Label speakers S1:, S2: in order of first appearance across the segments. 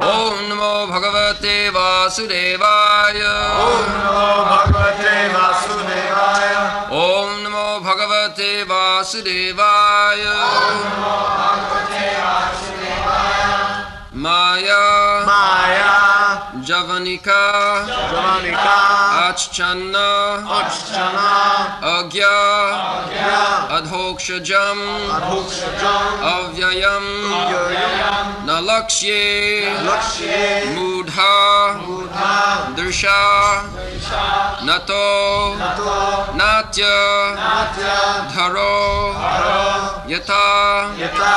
S1: Om Namo Bhagavate Vasudevaya.
S2: Om Namo Bhagavate Vasudevaya.
S1: Om Namo Bhagavate Vasudevaya.
S2: Om Namo Bhagavate Vasudevaya.
S1: Maya
S2: Maya
S1: Javanika
S2: Javanika
S1: Achchana
S2: Achchana
S1: Agya
S2: Agya
S1: Adhokshajam
S2: Adhokshajam
S1: Avyayam
S2: Avyayam
S1: Nalakshye
S2: Lakshye
S1: Mudha
S2: Buddha
S1: Drsha Nato
S2: Nato
S1: Natya
S2: Natya
S1: Dharo
S2: Haro
S1: Yata
S2: Yata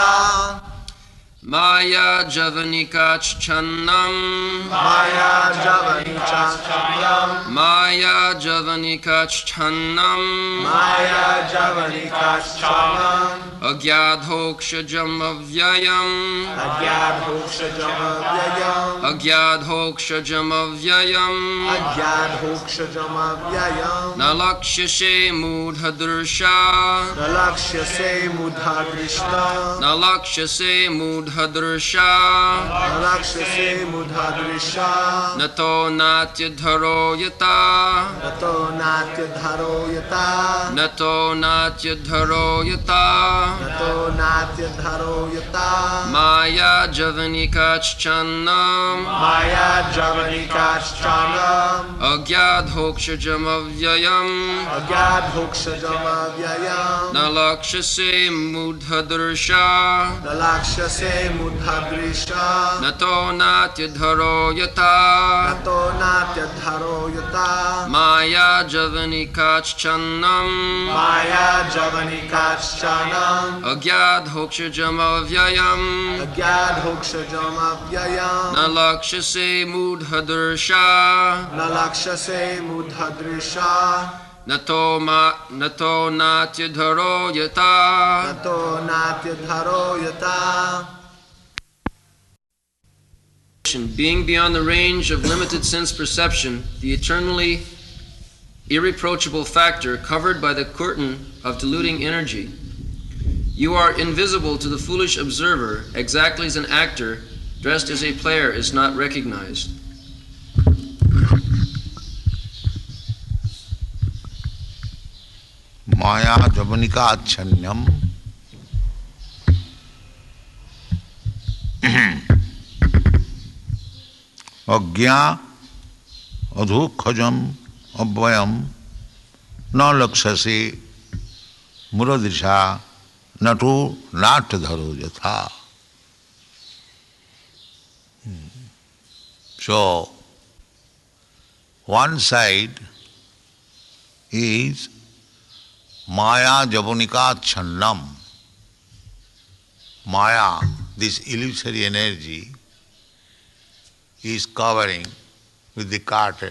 S1: Maya Javanika Channam
S2: Maya Javanika Channam
S1: Maya Javanika Channam
S2: Maya Javanika Channam
S1: Agyadhokshajam Avyayam
S2: Agyadhokshajam Avyayam
S1: Agyadhokshajam Avyayam
S2: Agyadhokshajam Avyayam
S1: Nalakshyase Mudhadrsha
S2: Nalakshase Mudhadrishta
S1: Nalakshyase Mudhadrsha
S2: Nalakshase Mudhadrisha
S1: Nato Natyadharo Yata
S2: Nato Natyadharo Yata
S1: Nato Natyadharo Yata
S2: Nato Natyadharo Yata
S1: Maya Javanika Channam
S2: Maya Javanika Channam
S1: Agyadhokshajam Avyayam
S2: Agyadhokshajam Avyayam
S1: Nalakshase Mudhadrsha
S2: Nalakshase Mudhadrisha
S1: Nato Natyadharo Yata
S2: Nato Natyadharo Yata
S1: Maya Javanika Channam
S2: Maya Javanika Channam
S1: Agyadhokshajam Avyayam
S2: Agyadhokshajam Avyayam
S1: Nalakshase Mudhadrsha
S2: Nalakshase Mudhadrisha
S1: Nato Natyadharo Yata
S2: Nato Natyadharo Yata.
S1: Being beyond the range of limited sense perception, the eternally irreproachable factor covered by the curtain of diluting energy, you are invisible to the foolish observer, exactly as an actor dressed as a player is not recognized.
S3: Maya Javanika Achanyam Agya Adhukhajam Abhayam Na Lakshasi Muradisha Natu Natyadharo Yatha. So, one side is Maya Javanika Channam. Maya, this illusory energy, is covering with the curtain.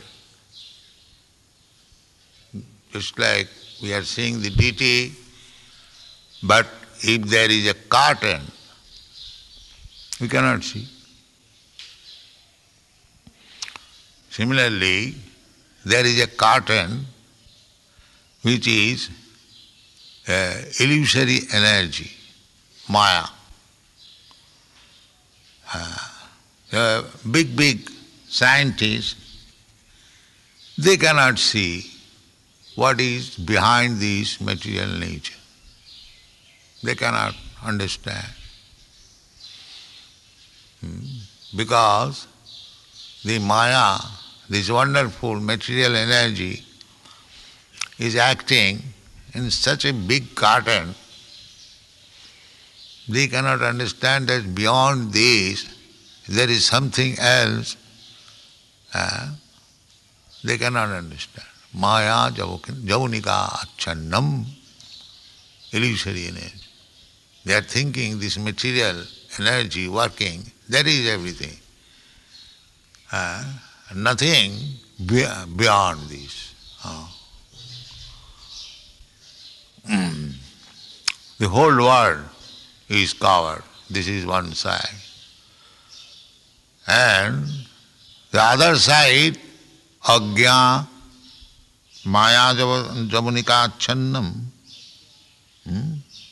S3: Just like we are seeing the deity, but if there is a curtain, we cannot see. Similarly, there is a curtain which is illusory energy, Maya. Big scientists, they cannot see what is behind this material nature. They cannot understand. Because the Maya, this wonderful material energy, is acting in such a big curtain, they cannot understand that beyond this there is something else. They cannot understand. Maya Javanika Achannam, illusory energy. They are thinking this material energy working, that is everything. Nothing beyond this. The whole world is covered. This is one side. And the other side, Agya Maya Javanika Channam.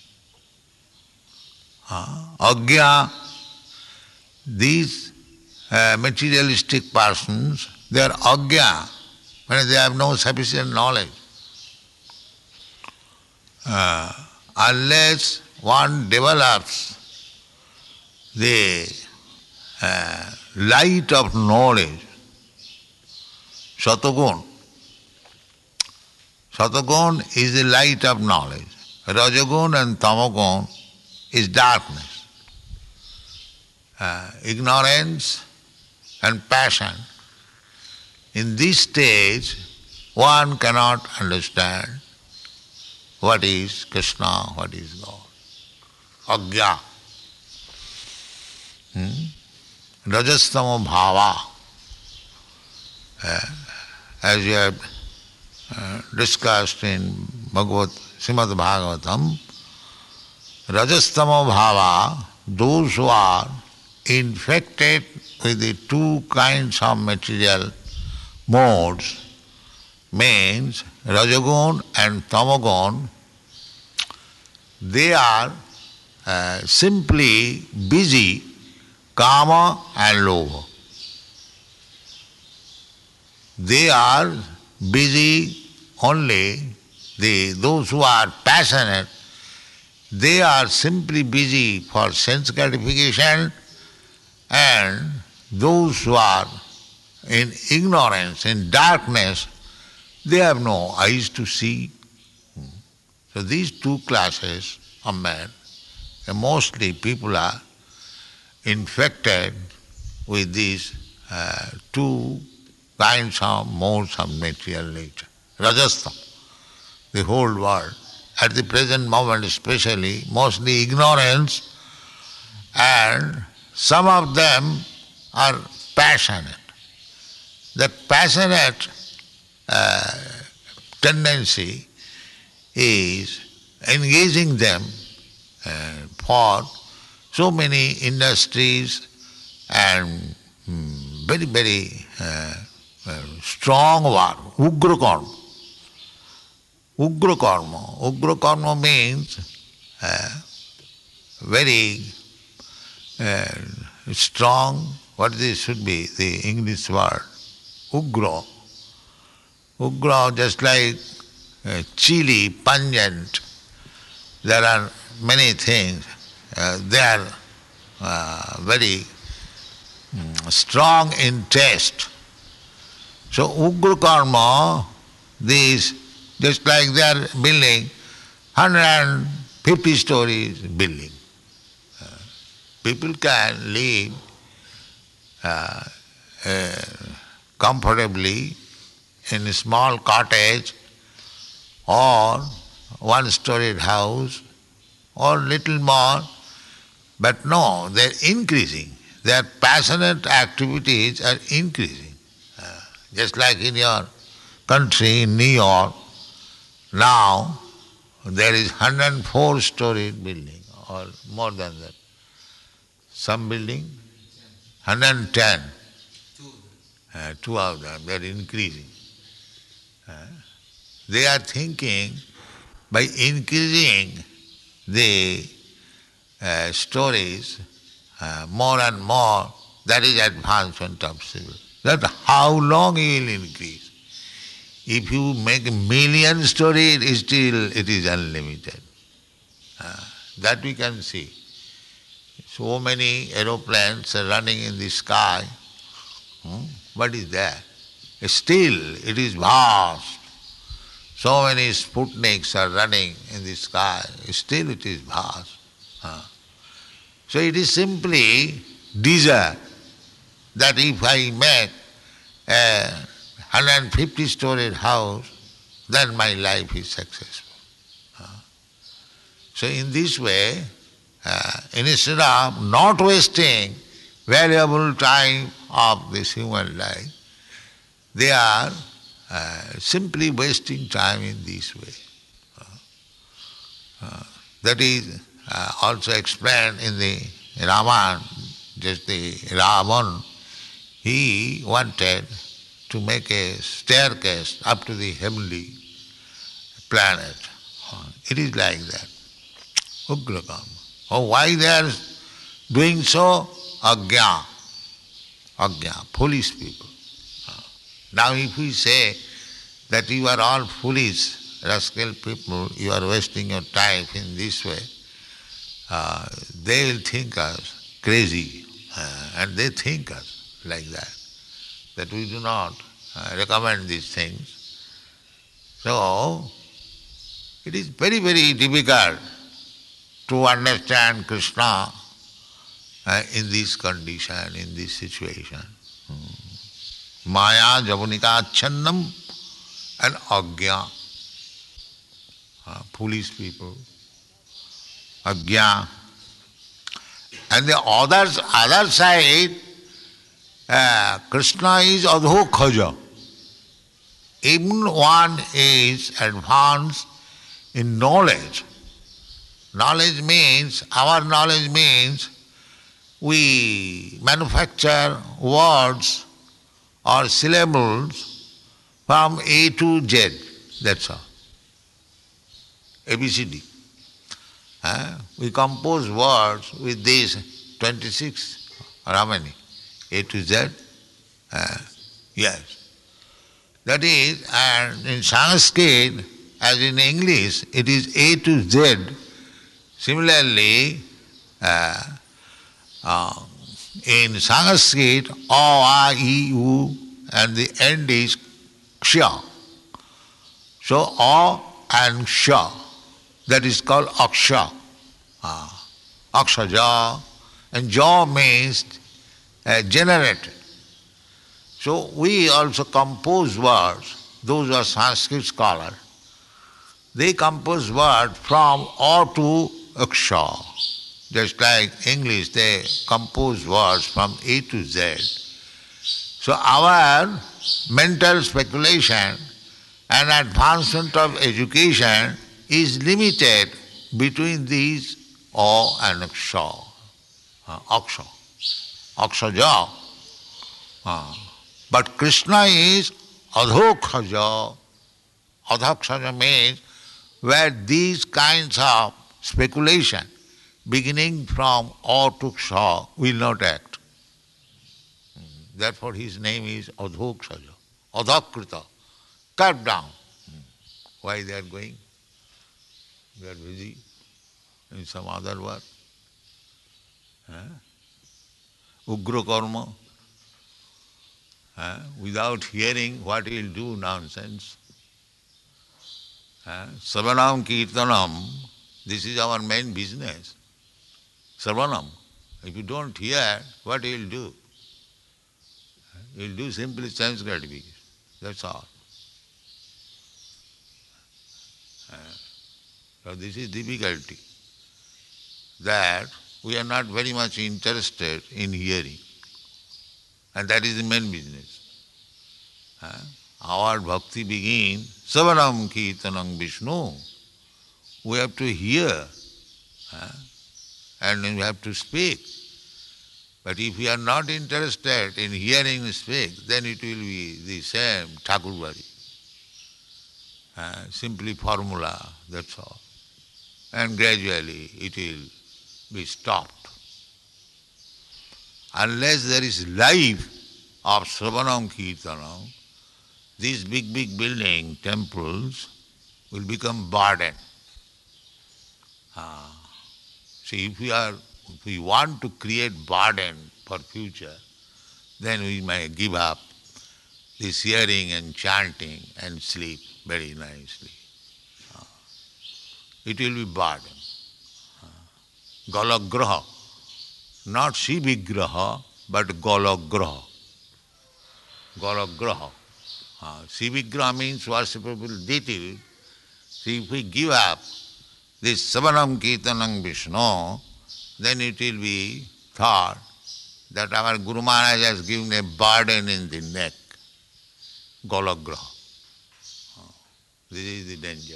S3: Agya, this materialistic persons, they are agya, when they have no sufficient knowledge. Unless one develops the light of knowledge, Satagun. Satagun is the light of knowledge. Rajagun and Tamagun is darkness. Ignorance and passion. In this stage, one cannot understand what is Krishna, what is God. Agya. Rajastama bhava. As you have discussed in Srimad Bhagavatam, Rajastama bhava, those who are infected with the two kinds of material modes, means Rajagun and Tamagun, they are simply busy Kama and Lobha. They are busy only, those who are passionate, they are simply busy for sense gratification, and those who are in ignorance, in darkness, they have no eyes to see. So these two classes of men, and mostly people are infected with these two kinds of modes of material nature. Rajastha, the whole world, at the present moment especially, mostly ignorance, and some of them are passionate. That passionate tendency is engaging them for so many industries and very, very strong work, ugra karma. Ugra karma. Ugra karma means very strong, what this should be, the English word, ugra. Ugra, just like chili, pungent, there are many things. They are very strong in taste. So ugra karma, these, just like they are building 150 stories building. People can live comfortably in a small cottage or one-storied house or little more, but no, they're increasing. Their passionate activities are increasing. Just like in your country, in New York, now there is 104-storied building or more than that. Some building, 110. Two of them, they are increasing. They are thinking by increasing the stories more and more, that is advancement of civil. That how long it will increase. If you make 1,000,000 stories, still it is unlimited. That we can see. So many aeroplanes are running in the sky. What is that? Still it is vast. So many Sputniks are running in the sky. Still it is vast. So it is simply desire that if I make a 150-storied house, then my life is successful. So in this way, instead of not wasting valuable time of this human life, they are simply wasting time in this way. That is also explained in the Ramayana, just the Ravan. He wanted to make a staircase up to the heavenly planet. It is like that. Ugra karma. Oh, why they are doing so? Agya. Agnya, foolish people. Now if we say that you are all foolish, rascal people, you are wasting your time in this way, they will think us crazy, and they think us like that we do not recommend these things. So, it is very, very difficult to understand Krishna in this condition, in this situation. Maya, Javanika, Channam and Agya, foolish people, Agya. And the other side, Krishna is Adhokhaja. Even one is advanced in knowledge. Our knowledge means we manufacture words or syllables from A to Z, that's all. ABCD. We compose words with these 26, or how many? A to Z? Yes. That is, and in Sanskrit, as in English, it is A to Z. Similarly, in Sanskrit, A, A, I, U, and the end is Ksha. So, A and Ksha, that is called Aksha. Akshaja, and Ja means generated. So we also compose words, those are Sanskrit scholars. They compose words from A to Aksha. Just like English, they compose words from A to Z. So our mental speculation and advancement of education is limited between these A and Aksha. Aksha. Akshaja. But Krishna is Adhokhaja. Adhokhaja means where these kinds of speculation beginning from A to Ksha will not act. Therefore his name is Adhokhaja. Adhakrita. Cut down. Why they are going? They are busy in some other work. Ugra karma. Without hearing what he will do, nonsense. Sarvanam Kirtanam, this is our main business. Sarvanam. If you don't hear, what he will do? He will do simply sense gratification. That's all. So this is difficulty, that we are not very much interested in hearing. And that is the main business. Our bhakti begins, Savanam Kirtanam Vishnu. We have to hear and we have to speak. But if we are not interested in hearing and speak, then it will be the same Thakurvari. Simply formula, that's all. And gradually it will be stopped. Unless there is life of Sravanam Kirtanam, these big building, temples, will become burden. See, if we want to create burden for future, then we may give up this hearing and chanting and sleep very nicely. It will be burden. Galagraha. Not Shivigraha, but Galagraha. Galagraha. Shivigraha means worshipable deity. See, if we give up this Savanam Kirtanam Vishnu, then it will be thought that our Guru Maharaj has given a burden in the neck. Galagraha. This is the danger.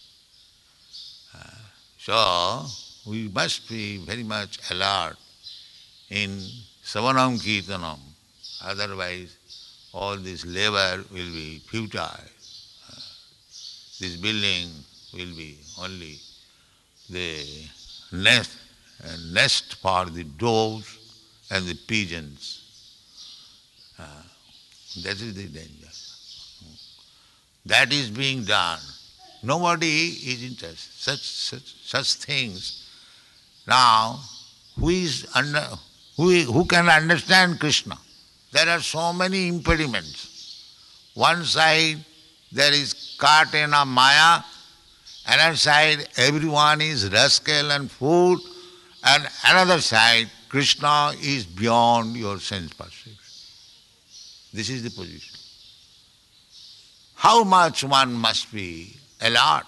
S3: So, we must be very much alert in Savanam Kirtanam, otherwise all this labor will be futile. This building will be only the nest for the doves and the pigeons. That is the danger. That is being done. Nobody is interested. Such things. Now, who can understand Krishna? There are so many impediments. One side there is curtain of Maya, another side everyone is rascal and fool, and another side Krishna is beyond your sense perception. This is the position. How much one must be alert?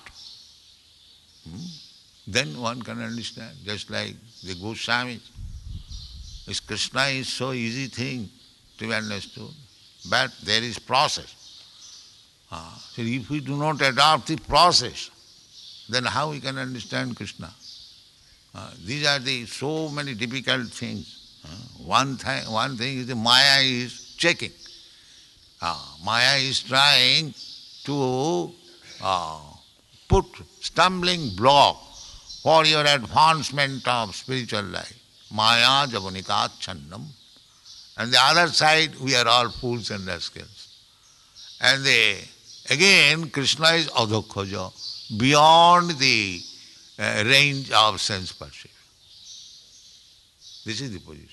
S3: Then one can understand. Just like the Goswamis. This Krishna is so easy thing to be understood, but there is process. So if we do not adopt the process, then how we can understand Krishna? These are the so many difficult things. One thing is the Maya is checking. Maya is trying to put stumbling block for your advancement of spiritual life. Maya javanika channam. And the other side, we are all fools and rascals. And again, Krishna is adhokhaja, beyond the range of sense perception. This is the position.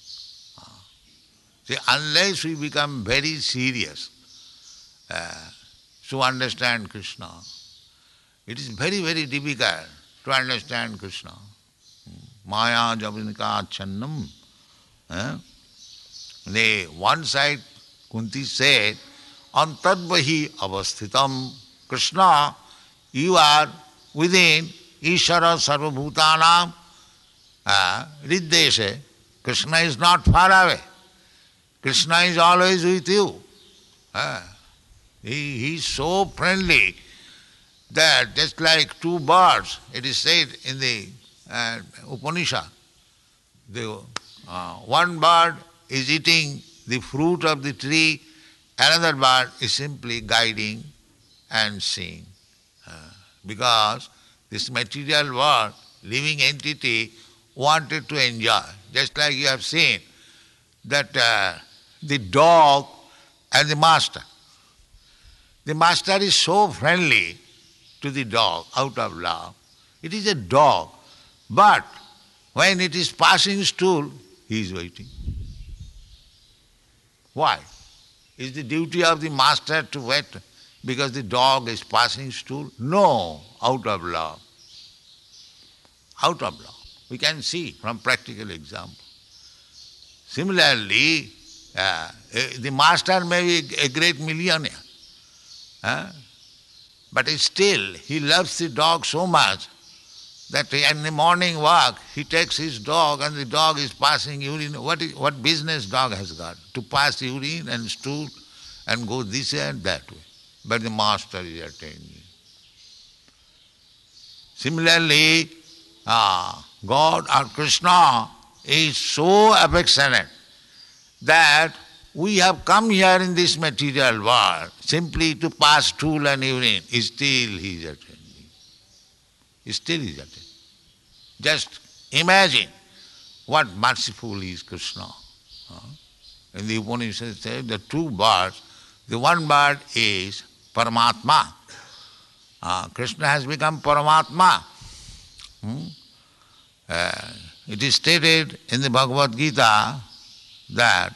S3: See, unless we become very serious to understand Krishna, it is very, very difficult to understand Krishna. Maya javanika channam. The one side, Kunti said, Antadvahi avasthitam. Krishna, you are within Ishara sarvabhutanam riddeshe. Krishna is not far away. Krishna is always with you. He is so friendly that just like two birds, it is said in the Upanishad, one bird is eating the fruit of the tree, another bird is simply guiding and seeing. Because this material world, living entity, wanted to enjoy. Just like you have seen that the dog and the master. The master is so friendly to the dog out of love. It is a dog, but when it is passing stool, he is waiting. Why? Is the duty of the master to wait because the dog is passing stool? No, out of love. Out of love. We can see from practical example. Similarly, the master may be a great millionaire, but still he loves the dog so much that in the morning walk he takes his dog and the dog is passing urine. What business dog has got? To pass urine and stool and go this way and that way. But the master is attending. Similarly, God or Krishna is so affectionate that we have come here in this material world simply to pass stool and urine. Still he is attending. Still he is attending. Just imagine what merciful is Krishna. In the Upanishad said the two birds, the one bird is Paramatma. Krishna has become Paramatma. It is stated in the Bhagavad Gita that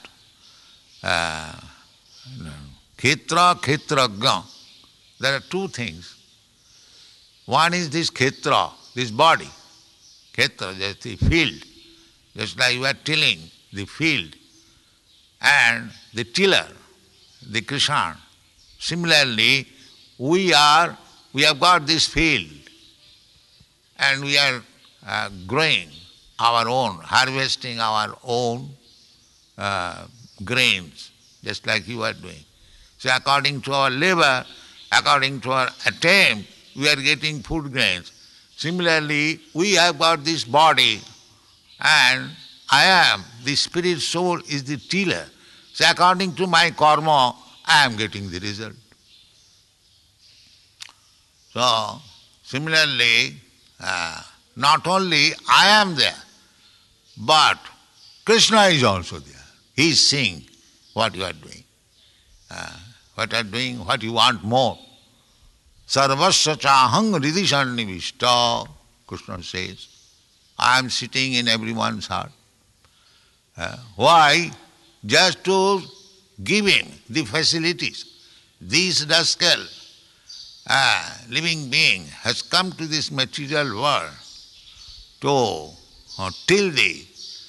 S3: Khetra, Khetragya. There are two things. One is this Khetra, this body. Khetra, just the field. Just like you are tilling the field. And the tiller, the Krishan. Similarly, we have got this field and we are growing our own, harvesting our own grains, just like you are doing. So according to our labor, according to our attempt, we are getting food grains. Similarly, we have got this body and I am, the spirit soul is the tiller. So according to my karma, I am getting the result. So, similarly, not only I am there, but Krishna is also there. He is seeing what you are doing. What you are doing, what you want more. Sarvasya chahang ridisannivishta, Krishna says. I am sitting in everyone's heart. Why? Just to give him the facilities. This rascal, living being, has come to this material world to till the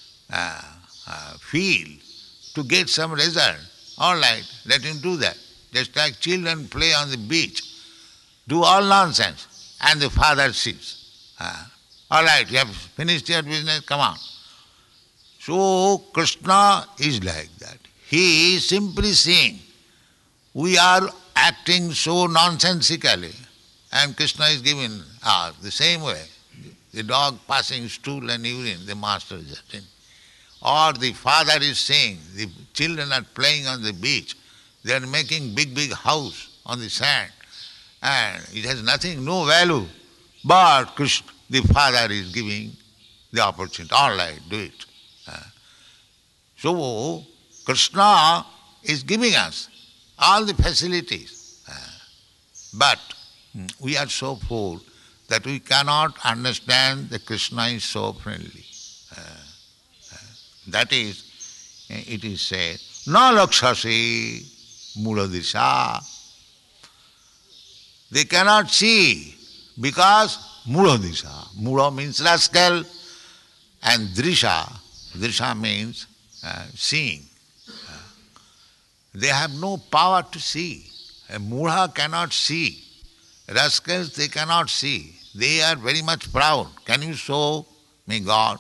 S3: field to get some result. All right, let him do that. Just like children play on the beach, do all nonsense, and the father sits. All right, you have finished your business, come on. So Krishna is like that. He is simply saying, we are acting so nonsensically, and Krishna is giving us the same way. The dog passing stool and urine, the master is attending. Or the father is saying, the children are playing on the beach, they are making big house on the sand, and it has nothing, no value. But Krishna, the father is giving the opportunity. All right, do it. So Krishna is giving us all the facilities. But we are so poor that we cannot understand that Krishna is so friendly. That is, it is said, na lakshasi muladisha. They cannot see because muladisha. Mula means rascal, and drisha means seeing. They have no power to see. A mudha cannot see. Rascals, they cannot see. They are very much proud. Can you show me God?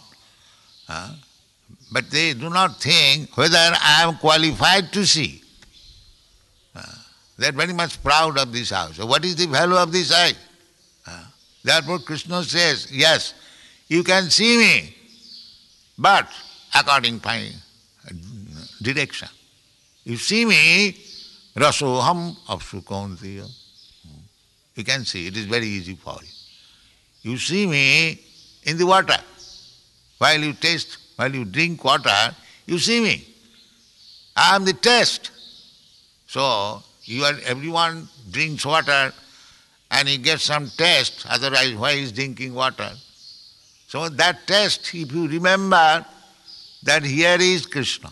S3: But they do not think whether I am qualified to see. They are very much proud of this house. So what is the value of this eye? Therefore Krishna says, yes, you can see me, but according to my direction. You see me, rasoham apsukontiya. You can see, it is very easy for you. You see me in the water. While you drink water, you see me. I am the taste. So everyone drinks water and he gets some taste, otherwise why is drinking water? So that taste, if you remember that here is Krishna.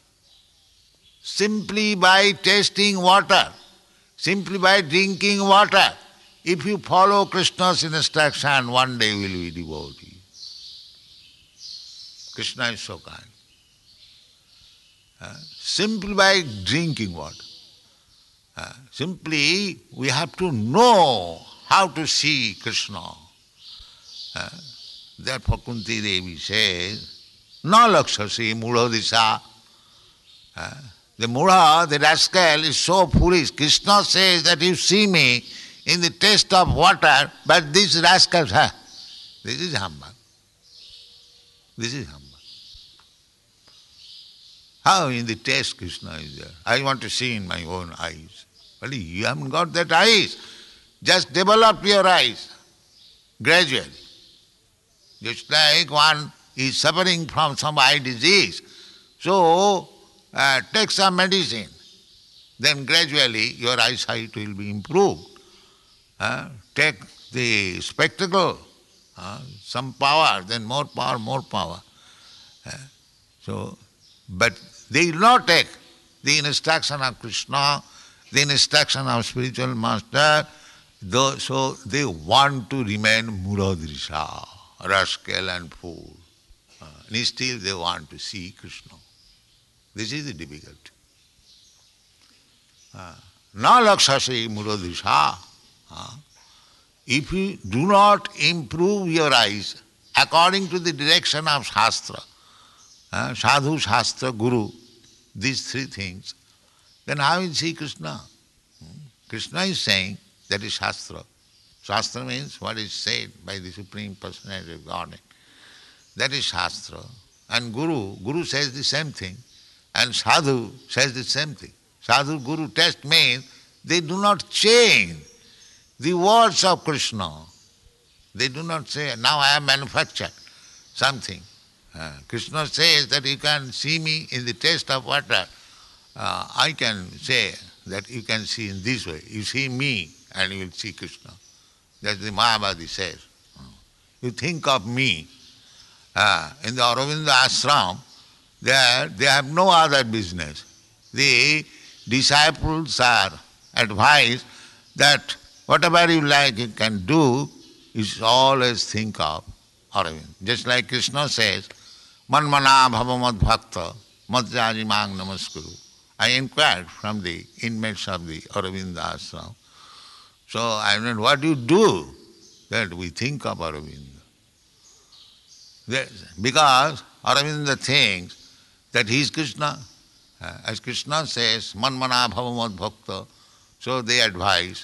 S3: Simply by tasting water, simply by drinking water, if you follow Krishna's instruction, one day you will be devotee. Krishna is so kind. Simply by drinking water. Simply we have to know how to see Krishna. Therefore Kunti Devi says, na lakshasi muladisha. The mudha, the rascal, is so foolish. Krishna says that you see me in the taste of water, but this rascal, this is humbug. This is humbug. How in the taste Krishna is there? I want to see in my own eyes. Well, you haven't got that eyes. Just develop your eyes gradually. Just like one is suffering from some eye disease. So, take some medicine. Then gradually your eyesight will be improved. Take the spectacle, some power, then more power. But they will not take the instruction of Krishna, the instruction of spiritual master, so they want to remain muladrisha, rascal and fool. And still they want to see Krishna. This is the difficulty. Na lakshasi muladrisha. If you do not improve your eyes according to the direction of Shastra, Sadhu, Shastra, Guru, these three things, then how will you see Krishna? Krishna is saying that is Shastra. Shastra means what is said by the Supreme Personality of Godhead. That is Shastra. And Guru says the same thing. And Sadhu says the same thing. Sadhu, Guru test means they do not change the words of Krishna. They do not say, now I have manufactured something. Krishna says that you can see me in the taste of water, I can say that you can see in this way. You see me and you will see Krishna. That's the Mayavadi says. You think of me. In the Aurobindo ashram, there they have no other business. The disciples are advised that whatever you like you can do, you should always think of Aurobindo. Just like Krishna says, Manmana bhava bhakta madhyaji mang namaskuru. I inquired from the inmates of the Aurobindo ashram. So I mean, what do you do? That we think of Aurobindo. Because Aurobindo thinks that he is Krishna. As Krishna says, Manmana bhava bhakta. So they advise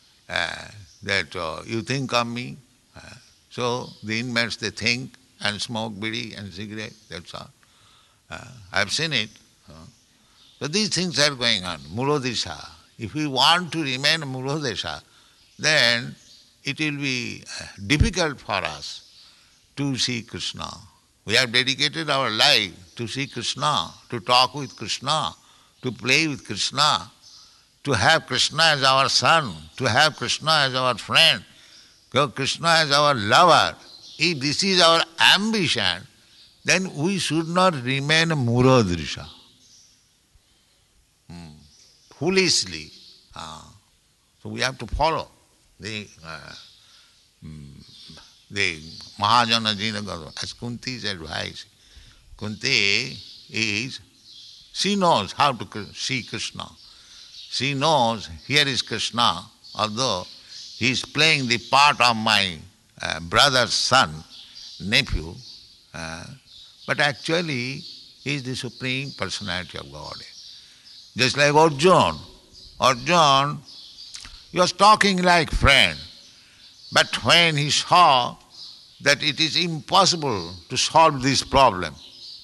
S3: that you think of me. So the inmates, they think and smoke bidi and cigarette, that's all. I've seen it. So these things are going on. Murodesha. If we want to remain Murodesha, then it will be difficult for us to see Krishna. We have dedicated our life to see Krishna, to talk with Krishna, to play with Krishna, to have Krishna as our son, to have Krishna as our friend, to have Krishna as our lover. If this is our ambition, then we should not remain Murodrisha. Foolishly. So we have to follow the Mahajana Jinagara, as Kunti's advice. Kunti she knows how to see Krishna. She knows here is Krishna, although he is playing the part of my brother's son, nephew, but actually he is the Supreme Personality of Godhead. Just like Arjuna. Arjuna, he was talking like friend, but when he saw that it is impossible to solve this problem,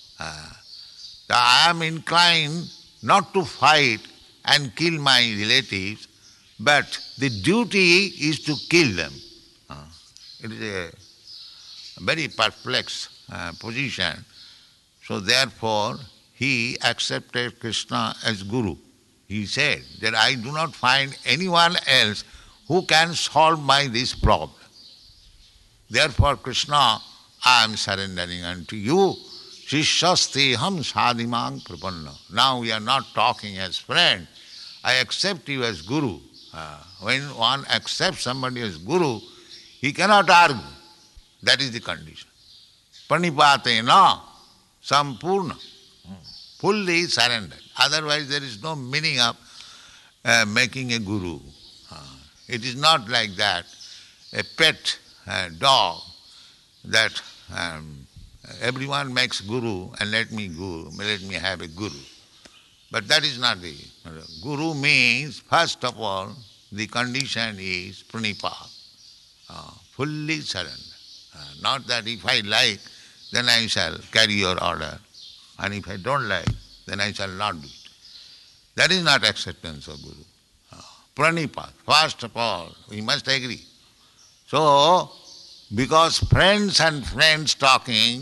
S3: I am inclined not to fight and kill my relatives, but the duty is to kill them. It is a very perplexed position. So therefore, he accepted Krishna as Guru. He said that I do not find anyone else who can solve this problem. Therefore, Krishna, I am surrendering unto you. Shishasteham sadhimang prapanna. Now we are not talking as friend. I accept you as Guru. When one accepts somebody as Guru, he cannot argue. That is the condition. Pranipatena sampurna. Fully surrendered. Otherwise there is no meaning of making a Guru. It is not like that. A pet dog that everyone makes Guru and let me have a Guru. But that is not the Guru means, first of all, the condition is pranipat, fully surrender. Not that if I like, then I shall carry your order, and if I don't like, then I shall not do it. That is not acceptance of Guru. Pranipat, first of all, we must agree. So, because friends and friends talking,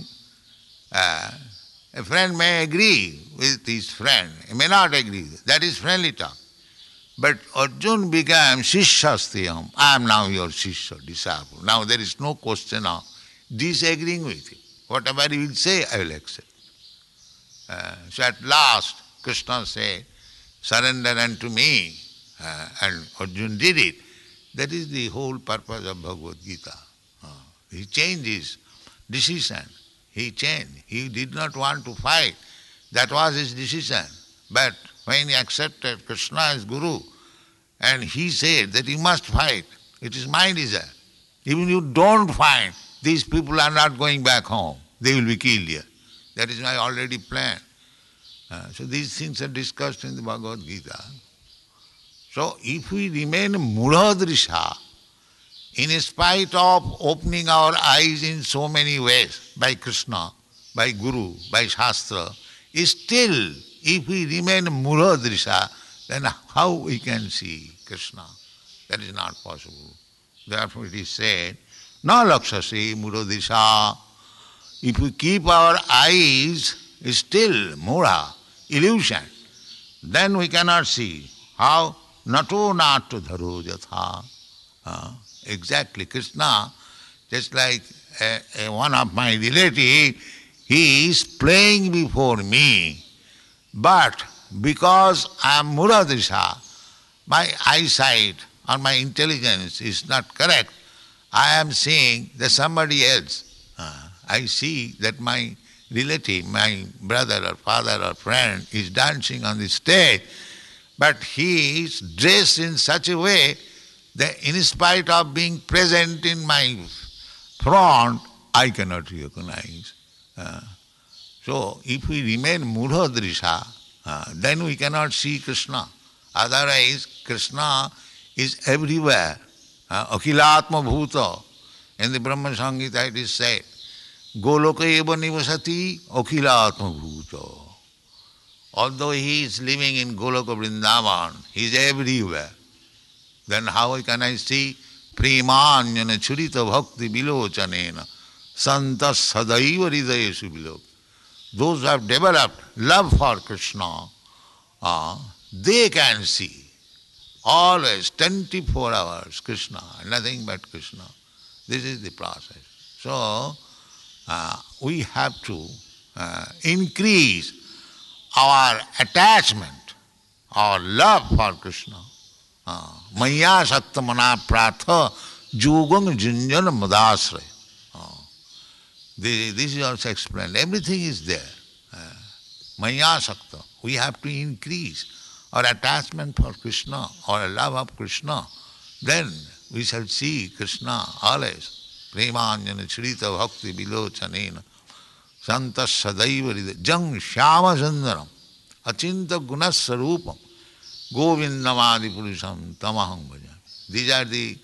S3: a friend may agree with his friend, he may not agree. That is friendly talk. But Arjuna became Shishastiyam. I am now your Shishya, disciple. Now there is no question of disagreeing with him. Whatever he will say, I will accept. So at last, Krishna said, surrender unto me. And Arjuna did it. That is the whole purpose of Bhagavad Gita. He changed his decision. He changed. He did not want to fight. That was his decision. But when he accepted Krishna as Guru, and he said that he must fight, it is my desire. Even you don't fight, these people are not going back home. They will be killed here. That is my already plan. So these things are discussed in the Bhagavad Gita. So if we remain Muradrisha, in spite of opening our eyes in so many ways, by Krishna, by Guru, by Shastra, still if we remain Muradrisha, then how we can see Krishna? That is not possible. Therefore it is said, Na lakshasi Muradrisha. If we keep our eyes still, mura, illusion, then we cannot see. How? Nato natu dharo jatha. Exactly. Krishna, just like one of my relatives, he is playing before me. But because I am Muradrisha, my eyesight or my intelligence is not correct, I am seeing that somebody else. I see that my relative, my brother or father or friend is dancing on the stage, but he is dressed in such a way that in spite of being present in my front, I cannot recognize. So if we remain Mudha-drisha, then we cannot see Krishna. Otherwise, Krishna is everywhere. Akhilatma bhuta. In the Brahma Samhita it is said, Goloka eva nivasati akhilatma bhuta. Although he is living in Goloka Vrindavan, he is everywhere. Then how can I see Premanyana churita bhakti bilochanena santas sadaiva hridayesu bilok. Those who have developed love for Krishna, they can see always 24 hours Krishna, nothing but Krishna. This is the process. So we have to increase our attachment, our love for Krishna. Maya sakta mana pratha jugam junjana madasraya. This is also explained. Everything is there. Maya sakta. We have to increase our attachment for Krishna, our love of Krishna. Then we shall see Krishna always. Premanjana chirita bhakti bilochanena santas sadaiva hridaya jang shyama sundaram achinta gunas sarupam govindamadi purusham tamaham bhajami. These are the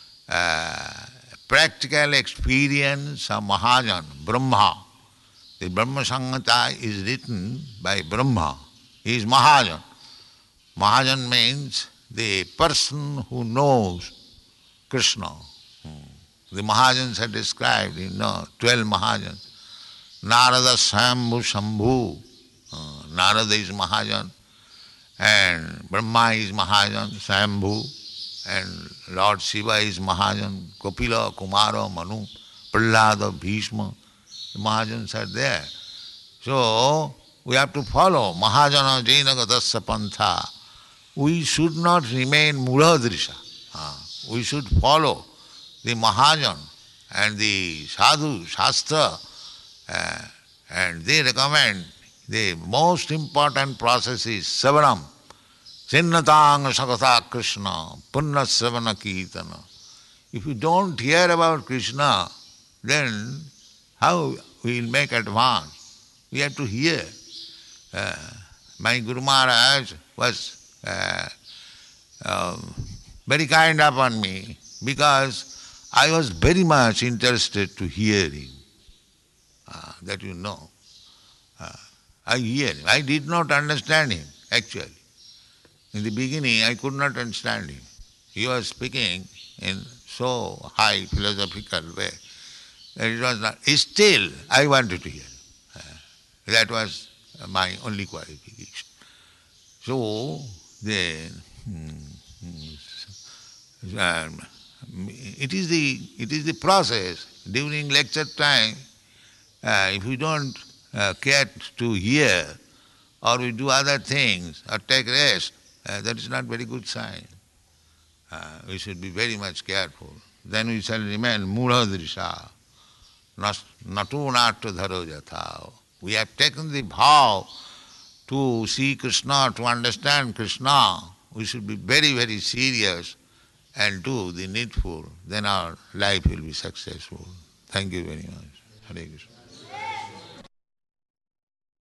S3: practical experience of Mahajan, Brahma. The Brahma Samhita is written by Brahma. He is Mahajan. Mahajan means the person who knows Krishna. The Mahajans are described in 12 Mahajans. Narada Swambhu Shambhu. Narada is Mahajan. And Brahma is Mahajan, Swambhu. And Lord Shiva is Mahajan, Kapila, Kumara, Manu, Prahlada, Bhishma. The Mahajans are there. So we have to follow Mahajana Jaina Gatasya Pantha. We should not remain Mudha-drisha. We should follow the Mahajan and the Sadhu, Shastra, and they recommend the most important process is Savanam. Chinnatang Sakata Krishna, Punna Savana Kirtana. If you don't hear about Krishna, then how we will make advance? We have to hear. My Guru Maharaj was very kind upon me because I was very much interested to hear him. That you know. I hear him. I did not understand him, actually. In the beginning, I could not understand him. He was speaking in so high philosophical way that it was not. Still, I wanted to hear. That was my only qualification. So, then, it is the process. During lecture time, if we don't care to hear, or we do other things, or take rest, that is not very good sign. We should be very much careful. Then we shall remain Mudha-drisha, natu natu dharo jatha. We have taken the vow to see Krishna, to understand Krishna. We should be very, very serious and do the needful. Then our life will be successful. Thank you very much. Hare Krishna.